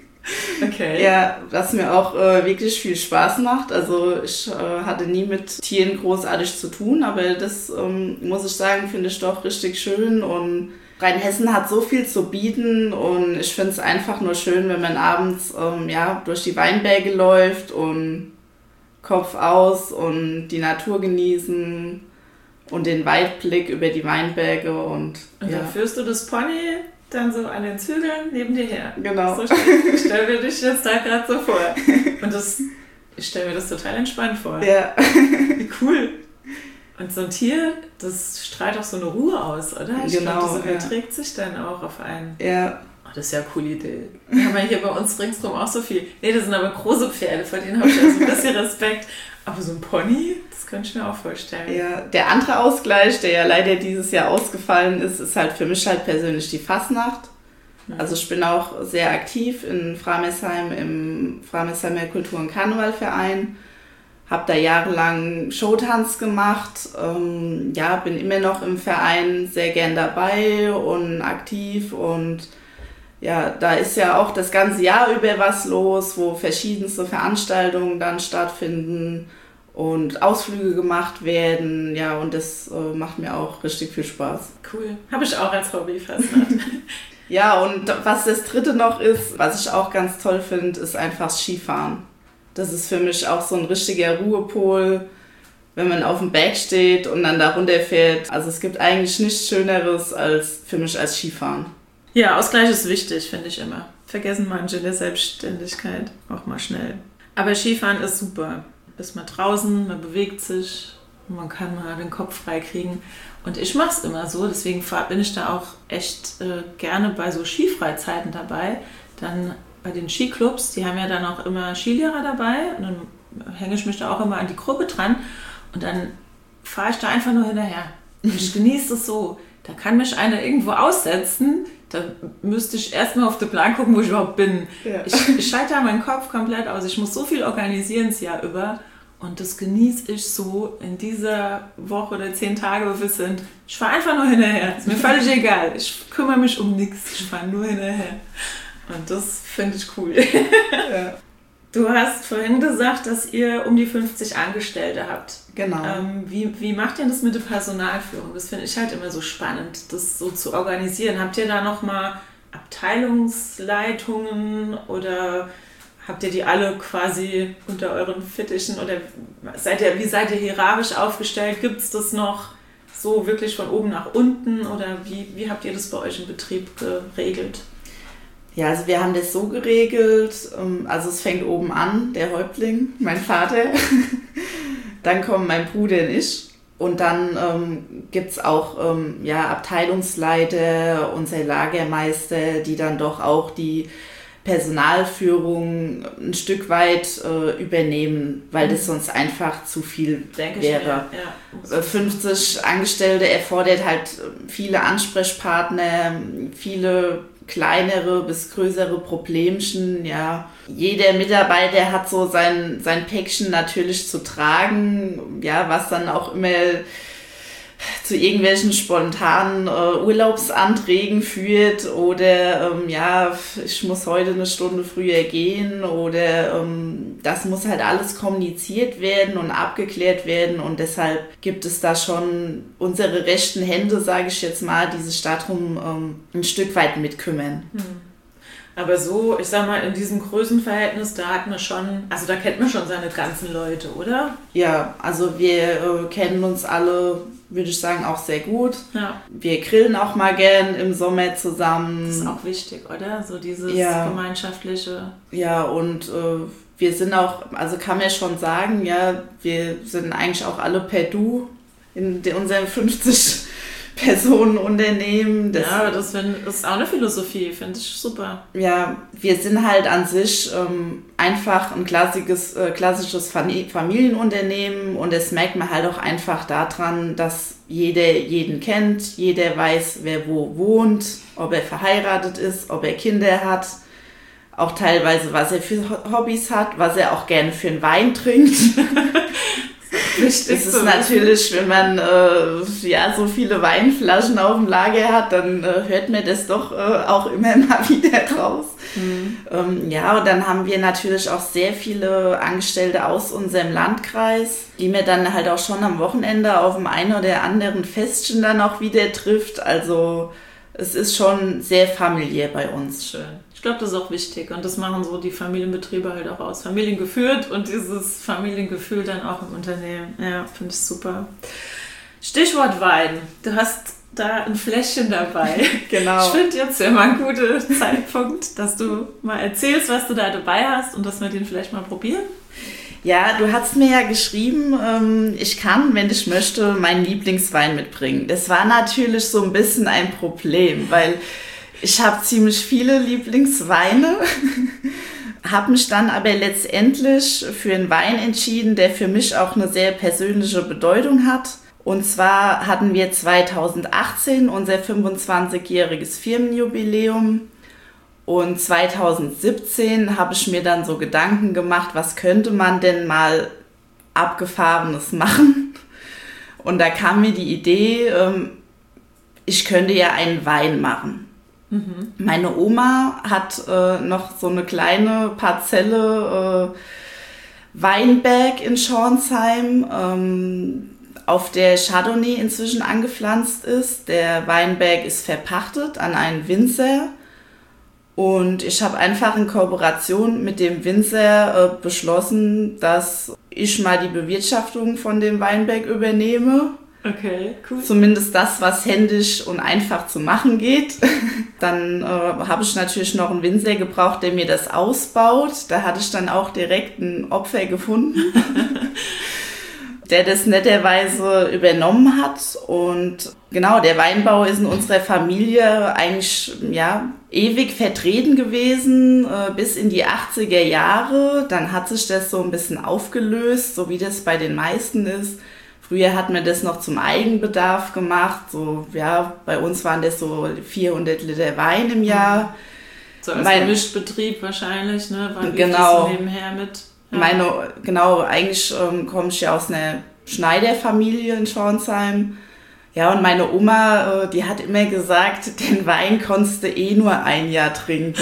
Okay. Ja, was mir auch äh, wirklich viel Spaß macht. Also ich äh, hatte nie mit Tieren großartig zu tun, aber das ähm, muss ich sagen, finde ich doch richtig schön. Und Rheinhessen hat so viel zu bieten und ich finde es einfach nur schön, wenn man abends ähm, ja, durch die Weinberge läuft und Kopf aus und die Natur genießen und den Weitblick über die Weinberge. Und, und ja. dann führst du das Pony dann so an den Zügeln neben dir her. Genau. So stell, stell mir dich jetzt da gerade so vor. Und das, ich stelle mir das total entspannt vor. Ja. Wie cool. Und so ein Tier, das strahlt auch so eine Ruhe aus, oder? Ich Genau, glaube, das ja. überträgt sich dann auch auf einen. Ja. Oh, das ist ja eine coole Idee. Wir haben ja hier bei uns ringsrum auch so viel. Nee, das sind aber große Pferde, vor denen habe ich ja so ein bisschen Respekt. Aber so ein Pony, das könnte ich mir auch vorstellen. Ja, der andere Ausgleich, der ja leider dieses Jahr ausgefallen ist, ist halt für mich halt persönlich die Fastnacht. Mhm. Also ich bin auch sehr aktiv in Framesheim im Framesheimer Kultur- und Karnevalverein. Habe da jahrelang Showtanz gemacht. Ähm, ja, bin immer noch im Verein sehr gern dabei und aktiv. Und ja, da ist ja auch das ganze Jahr über was los, wo verschiedenste Veranstaltungen dann stattfinden und Ausflüge gemacht werden. Ja, und das äh, macht mir auch richtig viel Spaß. Cool. Habe ich auch als Hobby Fastnacht. Ja, und was das dritte noch ist, was ich auch ganz toll finde, ist einfach Skifahren. Das ist für mich auch so ein richtiger Ruhepol, wenn man auf dem Berg steht und dann da runterfährt. Also es gibt eigentlich nichts Schöneres als für mich als Skifahren. Ja, Ausgleich ist wichtig, finde ich immer. Vergessen manche in der Selbstständigkeit auch mal schnell. Aber Skifahren ist super. Ist mal draußen, man bewegt sich, man kann mal den Kopf frei kriegen. Und ich mache es immer so, deswegen bin ich da auch echt äh, gerne bei so Skifreizeiten dabei. Dann bei den Skiclubs, die haben ja dann auch immer Skilehrer dabei und dann hänge ich mich da auch immer an die Gruppe dran und dann fahre ich da einfach nur hinterher. Und ich genieße es so. Da kann mich einer irgendwo aussetzen, da müsste ich erstmal auf den Plan gucken, wo ich überhaupt bin. Ja. Ich, ich schalte da meinen Kopf komplett aus. Ich muss so viel organisieren das Jahr über und das genieße ich so in dieser Woche oder zehn Tage, wo wir sind. Ich fahre einfach nur hinterher. Ist mir völlig egal. Ich kümmere mich um nichts. Ich fahre nur hinterher. Und das finde ich cool. Ja. Du hast vorhin gesagt, dass ihr um die fünfzig Angestellte habt. Genau. Ähm, wie, wie macht ihr das mit der Personalführung? Das finde ich halt immer so spannend, das so zu organisieren. Habt ihr da nochmal Abteilungsleitungen oder habt ihr die alle quasi unter euren Fittichen? Oder seid ihr, wie seid ihr hierarchisch aufgestellt? Gibt es das noch so wirklich von oben nach unten? Oder wie, wie habt ihr das bei euch im Betrieb geregelt? Ja, also wir haben das so geregelt, also es fängt oben an, der Häuptling, mein Vater, dann kommen mein Bruder und ich und dann ähm, gibt es auch ähm, ja, Abteilungsleiter, unser Lagermeister, die dann doch auch die Personalführung ein Stück weit äh, übernehmen, weil das sonst einfach zu viel Denke wäre. Ich, ja. fünfzig Angestellte erfordert halt viele Ansprechpartner, viele kleinere bis größere Problemchen, ja. Jeder Mitarbeiter hat so sein, sein Päckchen natürlich zu tragen, ja, was dann auch immer zu irgendwelchen spontanen äh, Urlaubsanträgen führt oder ähm, ja, ich muss heute eine Stunde früher gehen oder ähm, das muss halt alles kommuniziert werden und abgeklärt werden und deshalb gibt es da schon unsere rechten Hände, sage ich jetzt mal, die sich darum ähm, ein Stück weit mitkümmern. Hm. Aber so, ich sag mal, in diesem Größenverhältnis, da hat man schon, also da kennt man schon seine ganzen Leute, oder? Ja, also wir äh, kennen uns alle würde ich sagen, auch sehr gut. Ja. Wir grillen auch mal gern im Sommer zusammen. Das ist auch wichtig, oder? So dieses ja. gemeinschaftliche. Ja, und äh, wir sind auch, also kann man schon sagen, ja, wir sind eigentlich auch alle per Du in unserem fünfzig Personen Unternehmen. Das ja, das, find, das ist auch eine Philosophie, finde ich super. Ja, wir sind halt an sich ähm, einfach ein klassisches, äh, klassisches Familienunternehmen und das merkt man halt auch einfach daran, dass jeder jeden kennt, jeder weiß, wer wo wohnt, ob er verheiratet ist, ob er Kinder hat, auch teilweise, was er für Hobbys hat, was er auch gerne für einen Wein trinkt. Es ist so natürlich, wenn man äh, ja, so viele Weinflaschen auf dem Lager hat, dann äh, hört man das doch äh, auch immer mal wieder raus. Mhm. Ähm, ja, und dann haben wir natürlich auch sehr viele Angestellte aus unserem Landkreis, die man dann halt auch schon am Wochenende auf dem einen oder anderen Festchen dann auch wieder trifft. Also es ist schon sehr familiär bei uns. Schön. Ich glaube, das ist auch wichtig und das machen so die Familienbetriebe halt auch aus. Familiengeführt und dieses Familiengefühl dann auch im Unternehmen. Ja, finde ich super. Stichwort Wein. Du hast da ein Fläschchen dabei. Genau. Ich finde jetzt ja mal ein guter Zeitpunkt, dass du mal erzählst, was du da dabei hast und dass wir den vielleicht mal probieren. Ja, du hast mir ja geschrieben, ich kann, wenn ich möchte, meinen Lieblingswein mitbringen. Das war natürlich so ein bisschen ein Problem, weil ich habe ziemlich viele Lieblingsweine, habe mich dann aber letztendlich für einen Wein entschieden, der für mich auch eine sehr persönliche Bedeutung hat. Und zwar hatten wir zweitausendachtzehn unser fünfundzwanzigjähriges Firmenjubiläum und zweitausendsiebzehn habe ich mir dann so Gedanken gemacht, was könnte man denn mal Abgefahrenes machen? Und da kam mir die Idee, ich könnte ja einen Wein machen. Mhm. Meine Oma hat äh, noch so eine kleine Parzelle äh, Weinberg in Schornsheim, ähm, auf der Chardonnay inzwischen angepflanzt ist. Der Weinberg ist verpachtet an einen Winzer und ich habe einfach in Kooperation mit dem Winzer äh, beschlossen, dass ich mal die Bewirtschaftung von dem Weinberg übernehme. Okay, cool. Zumindest das, was händisch und einfach zu machen geht. Dann äh, habe ich natürlich noch einen Winzer gebraucht, der mir das ausbaut. Da hatte ich dann auch direkt ein Opfer gefunden, der das netterweise übernommen hat. Und genau, der Weinbau ist in unserer Familie eigentlich ja, ewig vertreten gewesen, äh, bis in die achtziger Jahre. Dann hat sich das so ein bisschen aufgelöst, so wie das bei den meisten ist. Früher hat man das noch zum Eigenbedarf gemacht. So, ja, bei uns waren das so vierhundert Liter Wein im Jahr. So als mein Mischbetrieb wahrscheinlich, ne? War genau. So nebenher mit. Ja. Meine, genau, eigentlich ähm, komme ich ja aus einer Schneiderfamilie in Schornsheim. Ja, und meine Oma, äh, die hat immer gesagt, den Wein konntest du eh nur ein Jahr trinken.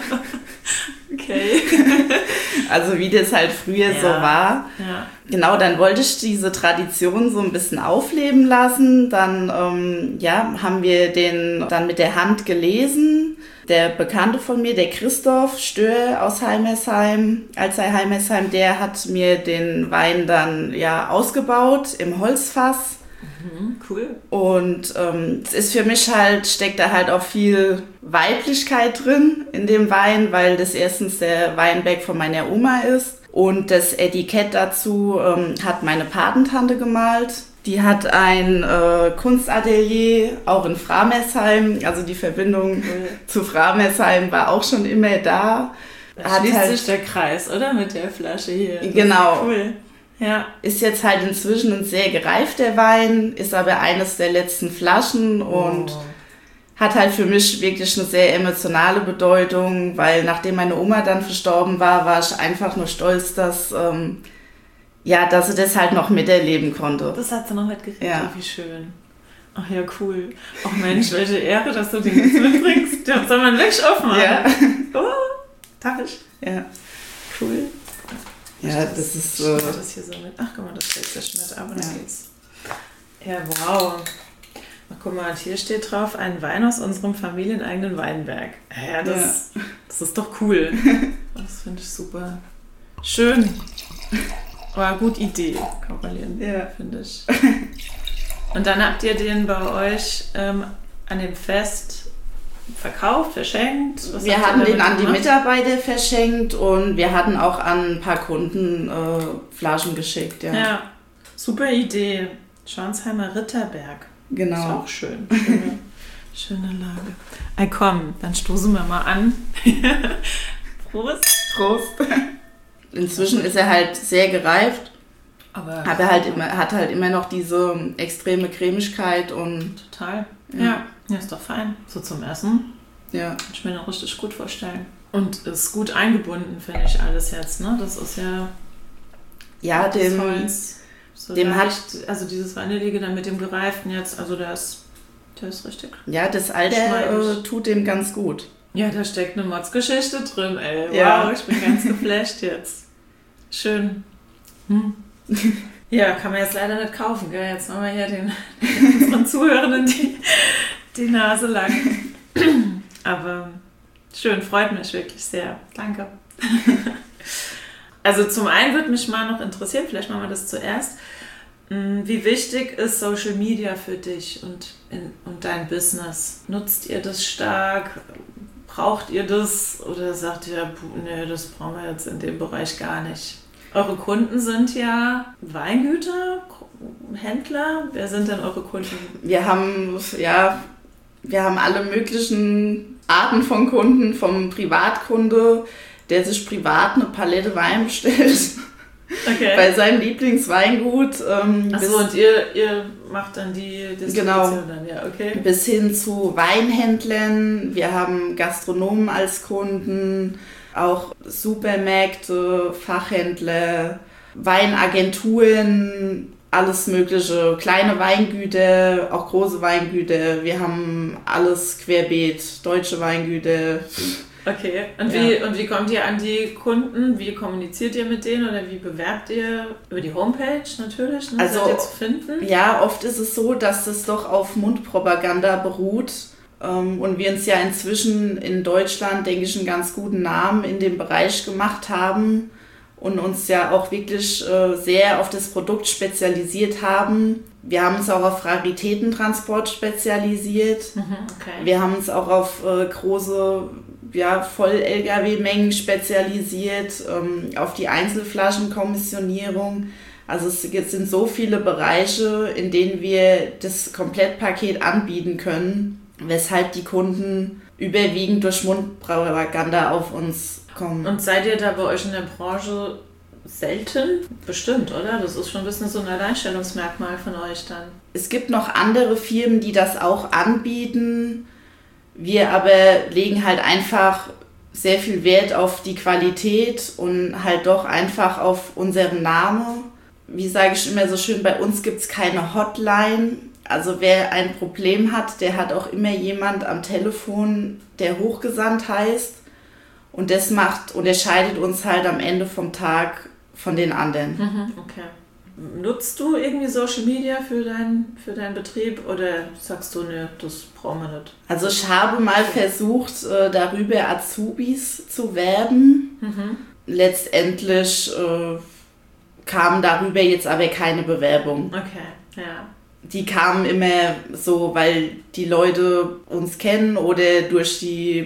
Okay. Also wie das halt früher ja. so war. Ja. Genau, dann wollte ich diese Tradition so ein bisschen aufleben lassen. Dann ähm, ja, haben wir den dann mit der Hand gelesen. Der Bekannte von mir, der Christoph Stör aus Heimersheim, Alzey-Heimersheim, der hat mir den Wein dann ja ausgebaut im Holzfass. Mhm, cool. Und ähm, es ist für mich halt, steckt da halt auch viel Weiblichkeit drin in dem Wein, weil das erstens der Weinberg von meiner Oma ist. Und das Etikett dazu ähm, hat meine Patentante gemalt. Die hat ein äh, Kunstatelier, auch in Framersheim. Also die Verbindung cool. zu Framersheim war auch schon immer da. Da hat schließt halt, sich der Kreis, oder? Mit der Flasche hier. Das genau. Ist cool. Ja. Ist jetzt halt inzwischen ein sehr gereifter Wein, ist aber eines der letzten Flaschen und oh. hat halt für mich wirklich eine sehr emotionale Bedeutung, weil nachdem meine Oma dann verstorben war, war ich einfach nur stolz, dass, ähm, ja, dass sie das halt noch miterleben konnte. Das hat sie noch mitgekriegt, ja. Wie schön. Ach ja, cool. Ach Mensch, welche Ehre, dass du den jetzt mitbringst. Den soll man wirklich aufmachen. Ja. Oh, darf ich? Ja. Cool. Ja, das, das ist so. Äh, das hier so mit. Ach, guck mal, das fällt sehr schnell, aber dann geht's. Ja, wow. Ach, guck mal, hier steht drauf, ein Wein aus unserem familieneigenen Weinberg. Ja, das, ja. das ist doch cool. Das finde ich super. Schön. War eine gute Idee, Kavalien, ja. finde ich. Und dann habt ihr den bei euch ähm, an dem Fest verkauft, verschenkt? Was wir hatten den an die Mitarbeiter verschenkt und wir hatten auch an ein paar Kunden äh, Flaschen geschickt. Ja. ja, super Idee. Schornsheimer Ritterberg. Genau. Ist auch schön. Schöne, schöne Lage. Ey, komm, dann stoßen wir mal an. Prost. Prost. Inzwischen ist er halt sehr gereift. Aber hat er halt immer, hat halt immer noch diese extreme Cremigkeit und... Total. Ja. ja, ist doch fein. So zum Essen. Ja. Kann ich mir noch richtig gut vorstellen. Und ist gut eingebunden, finde ich, alles jetzt, ne? Das ist ja... Ja, dem... Holz, so dem leicht, hat... Also dieses Vanillige dann mit dem Gereiften jetzt, also der ist, der ist richtig... Ja, das Alter äh, tut dem ganz gut. Ja, da steckt eine Mods-Geschichte drin, ey. Wow, ja. Ich bin ganz geflasht jetzt. Schön. Hm. Ja, kann man jetzt leider nicht kaufen, gell? Jetzt machen wir hier den, unseren Zuhörenden die, die Nase lang. Aber schön, freut mich wirklich sehr. Danke. Also zum einen würde mich mal noch interessieren, vielleicht machen wir das zuerst, wie wichtig ist Social Media für dich und, in, und dein Business? Nutzt ihr das stark? Braucht ihr das? Oder sagt ihr, nee, das brauchen wir jetzt in dem Bereich gar nicht? Eure Kunden sind ja Weingüter, Händler. Wer sind denn eure Kunden? Wir haben, ja, wir haben alle möglichen Arten von Kunden, vom Privatkunde, der sich privat eine Palette Wein bestellt. Okay. Bei seinem Lieblingsweingut. Ähm, Achso, und ihr, ihr macht dann die Distribution genau, dann, ja, okay. Bis hin zu Weinhändlern. Wir haben Gastronomen als Kunden, auch Supermärkte, Fachhändler, Weinagenturen, alles mögliche, kleine Weingüter, auch große Weingüter. Wir haben alles querbeet, deutsche Weingüter. Okay, und wie, ja. und wie kommt ihr an die Kunden? Wie kommuniziert ihr mit denen oder wie bewerbt ihr? Über die Homepage natürlich, ne? Also, seid ihr zu finden? Ja, oft ist es so, dass es doch auf Mundpropaganda beruht. Und wir uns ja inzwischen in Deutschland, denke ich, einen ganz guten Namen in dem Bereich gemacht haben und uns ja auch wirklich äh, sehr auf das Produkt spezialisiert haben. Wir haben uns auch auf Raritätentransport spezialisiert. Mhm, okay. Wir haben uns auch auf äh, große ja, Voll-L K W-Mengen spezialisiert, ähm, auf die Einzelflaschenkommissionierung. Also es sind so viele Bereiche, in denen wir das Komplettpaket anbieten können, weshalb die Kunden überwiegend durch Mundpropaganda auf uns kommen. Und seid ihr da bei euch in der Branche selten? Bestimmt, oder? Das ist schon ein bisschen so ein Alleinstellungsmerkmal von euch dann. Es gibt noch andere Firmen, die das auch anbieten. Wir aber legen halt einfach sehr viel Wert auf die Qualität und halt doch einfach auf unseren Namen. Wie sage ich immer so schön, bei uns gibt es keine Hotline. Also wer ein Problem hat, der hat auch immer jemand am Telefon, der hochgesandt heißt. Und das macht, unterscheidet uns halt am Ende vom Tag von den anderen. Mhm, okay. Nutzt du irgendwie Social Media für, dein, für deinen Betrieb oder sagst du, ne, das brauchen wir nicht? Also ich habe mal versucht, darüber Azubis zu werben. Mhm. Letztendlich äh, kam darüber jetzt aber keine Bewerbung. Okay, ja. Die kamen immer so, weil die Leute uns kennen oder durch die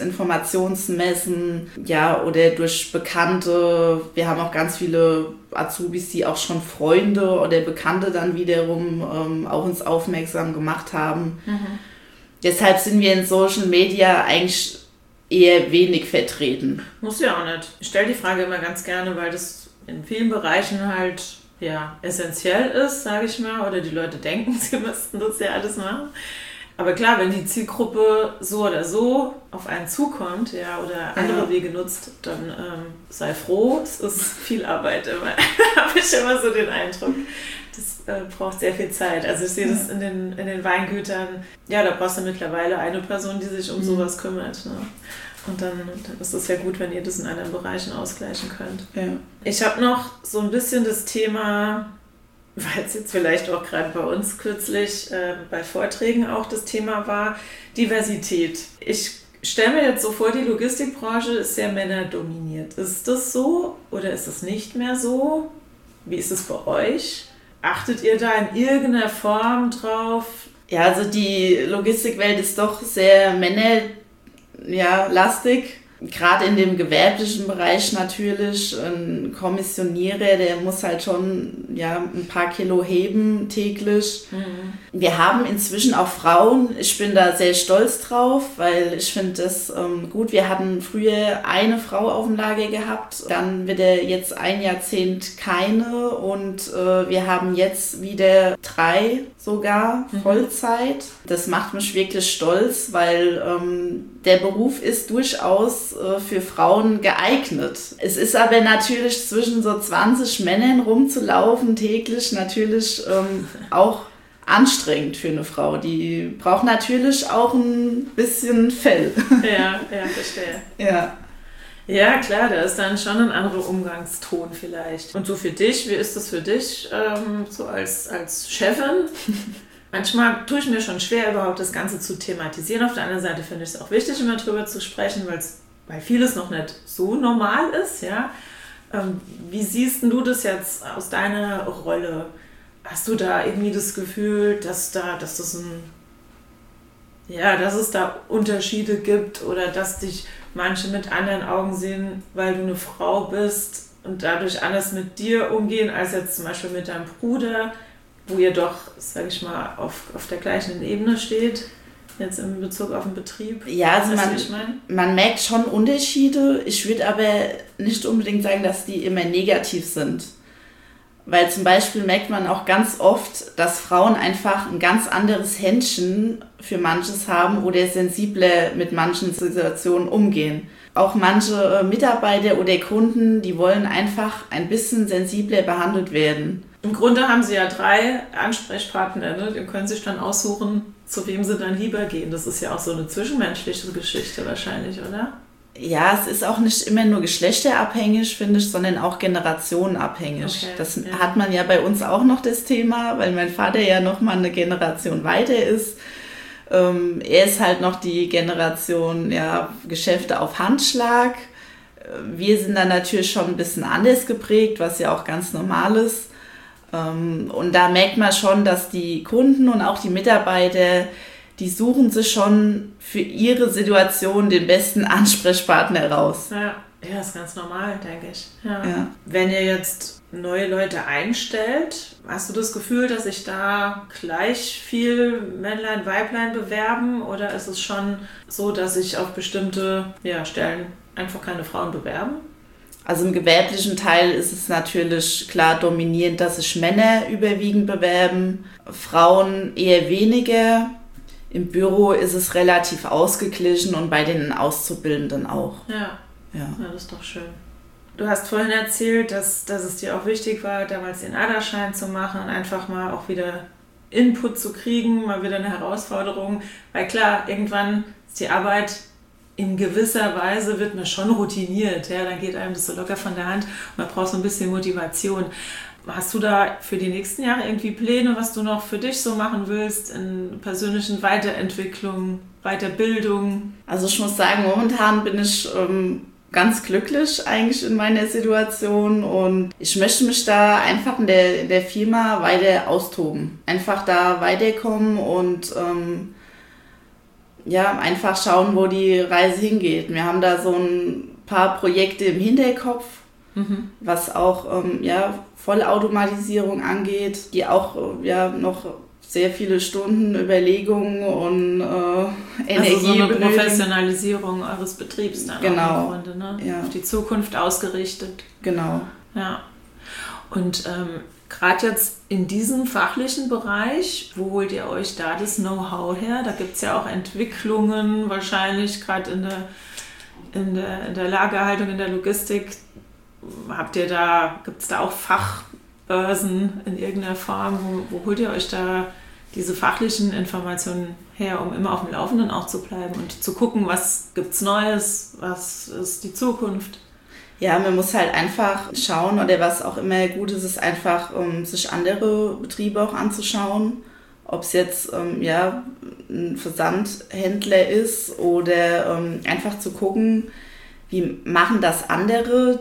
Berufsinformationsmessen, ja, oder durch Bekannte. Wir haben auch ganz viele Azubis, die auch schon Freunde oder Bekannte dann wiederum ähm, auf uns aufmerksam gemacht haben. Mhm. Deshalb sind wir in Social Media eigentlich eher wenig vertreten. Muss ja auch nicht. Ich stelle die Frage immer ganz gerne, weil das in vielen Bereichen halt ja, essentiell ist, sage ich mal, oder die Leute denken, sie müssten das ja alles machen. Aber klar, wenn die Zielgruppe so oder so auf einen zukommt, ja, oder andere ja. Wege nutzt, dann ähm, sei froh, es ist viel Arbeit immer. Habe ich immer so den Eindruck. Das äh, braucht sehr viel Zeit. Also ich sehe das in den, in den Weingütern, ja, da brauchst du mittlerweile eine Person, die sich um mhm. sowas kümmert. Ne? Und dann, dann ist es ja gut, wenn ihr das in anderen Bereichen ausgleichen könnt. Ja. Ich habe noch so ein bisschen das Thema, weil es jetzt vielleicht auch gerade bei uns kürzlich äh, bei Vorträgen auch das Thema war, Diversität. Ich stelle mir jetzt so vor, die Logistikbranche ist sehr männerdominiert. Ist das so oder ist es nicht mehr so? Wie ist es bei euch? achtet ihr da in irgendeiner Form drauf? Ja, also die Logistikwelt ist doch sehr männerlastig. Ja, lastig. Gerade in dem gewerblichen Bereich natürlich. Ein Kommissionierer, der muss halt schon ja, ein paar Kilo heben täglich. Mhm. Wir haben inzwischen auch Frauen. Ich bin da sehr stolz drauf, weil ich finde das ähm, gut. Wir hatten früher eine Frau auf dem Lager gehabt, dann wieder jetzt ein Jahrzehnt keine und äh, wir haben jetzt wieder drei sogar mhm. Vollzeit. Das macht mich wirklich stolz, weil ähm, der Beruf ist durchaus äh, für Frauen geeignet. Es ist aber natürlich zwischen so zwanzig Männern rumzulaufen täglich natürlich ähm, auch anstrengend für eine Frau. Die braucht natürlich auch ein bisschen Fell. Ja, ja, verstehe. Ja. Ja, klar, da ist dann schon ein anderer Umgangston vielleicht. Und so für dich, wie ist das für dich, ähm, so als, als Chefin? Manchmal tue ich mir schon schwer, überhaupt das Ganze zu thematisieren. Auf der anderen Seite finde ich es auch wichtig, immer drüber zu sprechen, weil vieles noch nicht so normal ist. Ja? Ähm, wie siehst du das jetzt aus deiner Rolle? Hast du da irgendwie das Gefühl, dass da, dass das ein, ja, dass es da Unterschiede gibt oder dass dich manche mit anderen Augen sehen, weil du eine Frau bist und dadurch anders mit dir umgehen als jetzt zum Beispiel mit deinem Bruder, wo ihr doch, sag ich mal, auf, auf der gleichen Ebene steht, jetzt in Bezug auf den Betrieb? Ja, also man, ich mein? man merkt schon Unterschiede. Ich würde aber nicht unbedingt sagen, dass die immer negativ sind. Weil zum Beispiel merkt man auch ganz oft, dass Frauen einfach ein ganz anderes Händchen für manches haben oder sensibler mit manchen Situationen umgehen. Auch manche Mitarbeiter oder Kunden, die wollen einfach ein bisschen sensibler behandelt werden. Im Grunde haben sie ja drei Ansprechpartner, ne? Die können sich dann aussuchen, zu wem sie dann lieber gehen. Das ist ja auch so eine zwischenmenschliche Geschichte wahrscheinlich, oder? Ja, es ist auch nicht immer nur geschlechterabhängig, finde ich, sondern auch generationenabhängig. Okay, das ja. hat man ja bei uns auch noch das Thema, weil mein Vater ja noch mal eine Generation weiter ist. Ähm, er ist halt noch die Generation ja, Geschäfte auf Handschlag. Wir sind dann natürlich schon ein bisschen anders geprägt, was ja auch ganz normal ist. Ähm, und da merkt man schon, dass die Kunden und auch die Mitarbeiter, die suchen sich schon für ihre Situation den besten Ansprechpartner raus. Ja, ja, ist ganz normal, denke ich. Ja. Ja. Wenn ihr jetzt neue Leute einstellt, hast du das Gefühl, dass sich da gleich viel Männlein, Weiblein bewerben? Oder ist es schon so, dass sich auf bestimmte ja, Stellen einfach keine Frauen bewerben? Also im gewerblichen Teil ist es natürlich klar dominierend, dass sich Männer überwiegend bewerben, Frauen eher weniger. Im Büro ist es relativ ausgeglichen und bei den Auszubildenden auch. Ja, ja. ja, das ist doch schön. Du hast vorhin erzählt, dass, dass es dir auch wichtig war, damals den ADA-Schein zu machen und einfach mal auch wieder Input zu kriegen, mal wieder eine Herausforderung. Weil klar, irgendwann ist die Arbeit in gewisser Weise, wird man schon routiniert. Ja? Dann geht einem das so locker von der Hand und man braucht so ein bisschen Motivation. Hast du da für die nächsten Jahre irgendwie Pläne, was du noch für dich so machen willst in persönlichen Weiterentwicklung, Weiterbildung? Also ich muss sagen, momentan bin ich ähm, ganz glücklich eigentlich in meiner Situation und ich möchte mich da einfach in der, in der Firma weiter austoben. Einfach da weiterkommen und ähm, ja, einfach schauen, wo die Reise hingeht. Wir haben da so ein paar Projekte im Hinterkopf, mhm. was auch ähm, ja, Vollautomatisierung angeht, die auch äh, ja, noch sehr viele Stunden Überlegungen und äh, Energie also so eine benötigen. Professionalisierung eures Betriebs dann genau. auch im Grunde, ne? Ja. Auf die Zukunft ausgerichtet. Genau. Ja. Und ähm, gerade jetzt in diesem fachlichen Bereich, wo holt ihr euch da das Know-how her? Da gibt es ja auch Entwicklungen wahrscheinlich, gerade in der, in, der, in der Lagerhaltung, in der Logistik. Habt ihr da, gibt es da auch Fachbörsen in irgendeiner Form? Wo, wo holt ihr euch da diese fachlichen Informationen her, um immer auf dem Laufenden auch zu bleiben und zu gucken, was gibt es Neues, was ist die Zukunft? Ja, man muss halt einfach schauen, oder was auch immer gut ist, ist einfach, um sich andere Betriebe auch anzuschauen. Ob es jetzt ähm, ja, ein Versandhändler ist oder ähm, einfach zu gucken, wie machen das andere. Das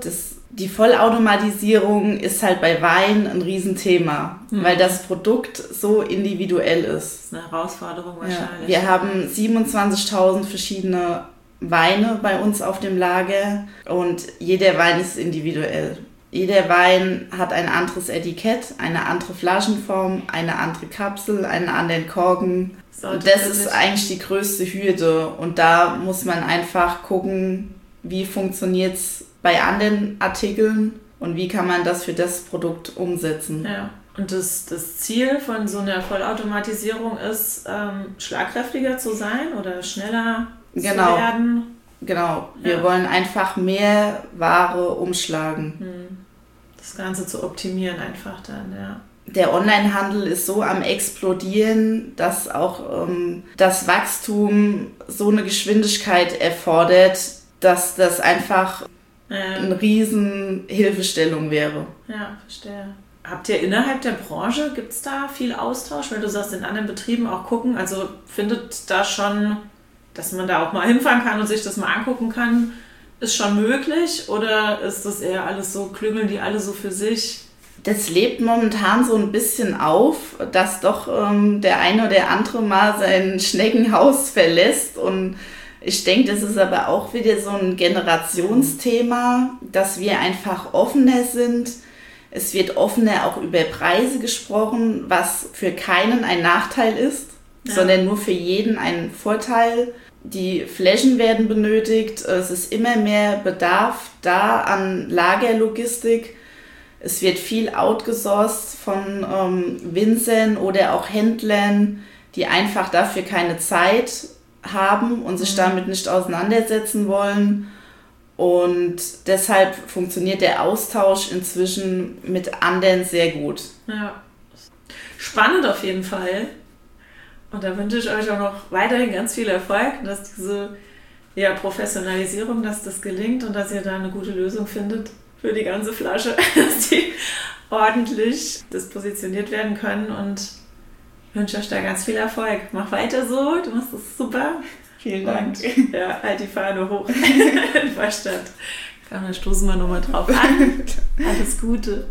Die Vollautomatisierung ist halt bei Wein ein Riesenthema, mhm. weil das Produkt so individuell ist. Das ist eine Herausforderung wahrscheinlich. Ja, wir haben siebenundzwanzigtausend verschiedene Weine bei uns auf dem Lager und jeder Wein ist individuell. Jeder Wein hat ein anderes Etikett, eine andere Flaschenform, eine andere Kapsel, einen anderen Korken. Und das ist eigentlich die größte Hürde. Und da muss man einfach gucken, wie funktioniert es bei anderen Artikeln und wie kann man das für das Produkt umsetzen. Ja. Und das, das Ziel von so einer Vollautomatisierung ist, ähm, schlagkräftiger zu sein oder schneller genau. zu werden? Genau. Wir ja. wollen einfach mehr Ware umschlagen. Das Ganze zu optimieren einfach dann, ja. Der Onlinehandel ist so am explodieren, dass auch ähm, das Wachstum so eine Geschwindigkeit erfordert, dass das einfach ja. eine riesen Hilfestellung wäre. Ja, verstehe. Habt ihr innerhalb der Branche, gibt es da viel Austausch? Weil du sagst, in anderen Betrieben auch gucken, also findet da schon, dass man da auch mal hinfahren kann und sich das mal angucken kann, ist schon möglich? Oder ist das eher alles so, klüngeln die alle so für sich? Das lebt momentan so ein bisschen auf, dass doch ähm, der eine oder andere mal sein Schneckenhaus verlässt. Und ich denke, das ist aber auch wieder so ein Generationsthema, dass wir einfach offener sind. Es wird offener auch über Preise gesprochen, was für keinen ein Nachteil ist, ja. sondern nur für jeden ein Vorteil. Die Flächen werden benötigt, es ist immer mehr Bedarf da an Lagerlogistik. Es wird viel outgesourced von ähm, Winzern oder auch Händlern, die einfach dafür keine Zeit haben und sich damit nicht auseinandersetzen wollen. Und deshalb funktioniert der Austausch inzwischen mit anderen sehr gut. Ja, spannend auf jeden Fall. Und da wünsche ich euch auch noch weiterhin ganz viel Erfolg, dass diese ja, Professionalisierung, dass das gelingt und dass ihr da eine gute Lösung findet für die ganze Flasche, dass die ordentlich dispositioniert werden können und wünsche euch da ganz viel Erfolg. Mach weiter so, du machst das super. Vielen Dank. Und, ja, halt die Fahne hoch in Verstadt. Komm, dann stoßen wir nochmal drauf an. Alles Gute.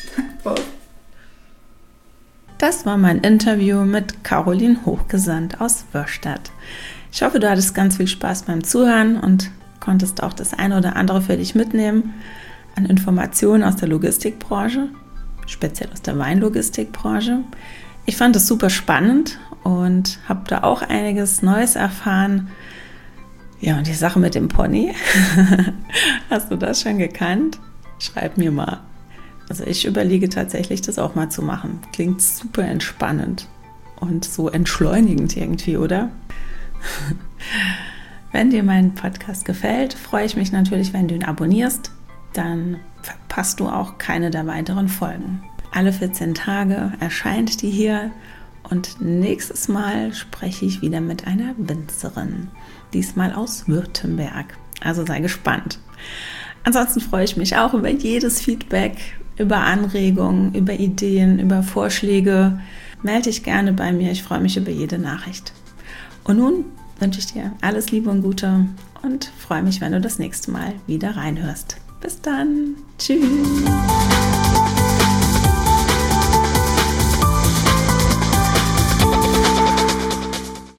Das war mein Interview mit Caroline Hochgesandt aus Wörstadt. Ich hoffe, du hattest ganz viel Spaß beim Zuhören und konntest auch das eine oder andere für dich mitnehmen an Informationen aus der Logistikbranche, speziell aus der Weinlogistikbranche. Ich fand es super spannend und habe da auch einiges Neues erfahren. Ja, und die Sache mit dem Pony, hast du das schon gekannt? Schreib mir mal. Also ich überlege tatsächlich, das auch mal zu machen. Klingt super entspannend und so entschleunigend irgendwie, oder? Wenn dir mein Podcast gefällt, freue ich mich natürlich, wenn du ihn abonnierst. Dann verpasst du auch keine der weiteren Folgen. Alle vierzehn Tage erscheint die hier und nächstes Mal spreche ich wieder mit einer Winzerin. Diesmal aus Württemberg. Also sei gespannt. Ansonsten freue ich mich auch über jedes Feedback, über Anregungen, über Ideen, über Vorschläge. Melde dich gerne bei mir. Ich freue mich über jede Nachricht. Und nun wünsche ich dir alles Liebe und Gute und freue mich, wenn du das nächste Mal wieder reinhörst. Bis dann. Tschüss.